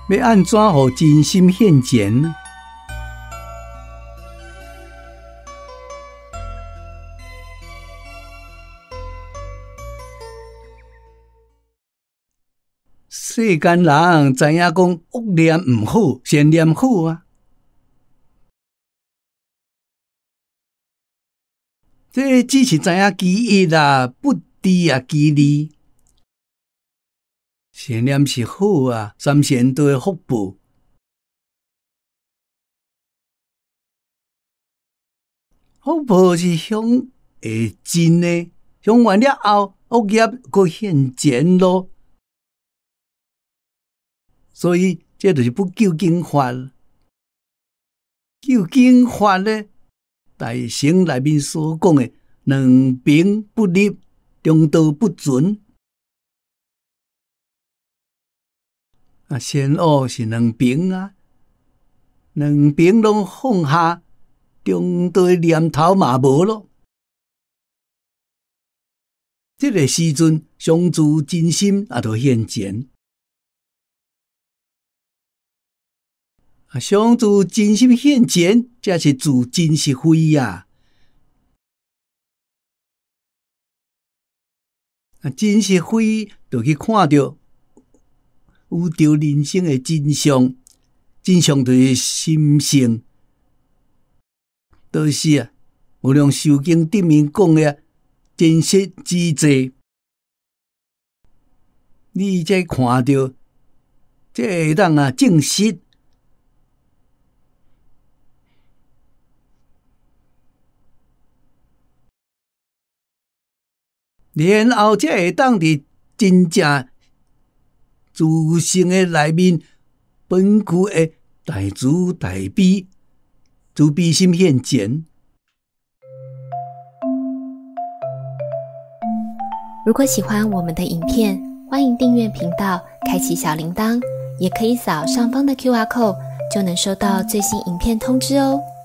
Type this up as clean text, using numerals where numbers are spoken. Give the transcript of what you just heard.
要安怎互真心现前呢？世间人知影讲恶念毋好，善念好啊。这只是知影其一啊，不知啊其二。善念是好啊，三善都会福报。福报是向会真的，向完了后，恶业佫现前咯。所以这就是不究竟法。究竟法呢，大乘内面所讲的两边不立，中道不存。善恶是两边啊，两边拢放下，中道的念头嘛无咯。这个时阵，上自真心也就现前。上自真心现前，才是自真实非啊！真实非就去看到有着人生的真相，真相就是心性，就是啊，无论受经顶面讲的真实之际，你才看到，这会当啊证实。然后才会当伫真正自性的内面本具的大慈大悲、慈悲心现前。 如果喜欢我们的影片，欢迎订阅频道，开启小铃铛，也可以扫上方的 QR code，就能收到最新影片通知哦。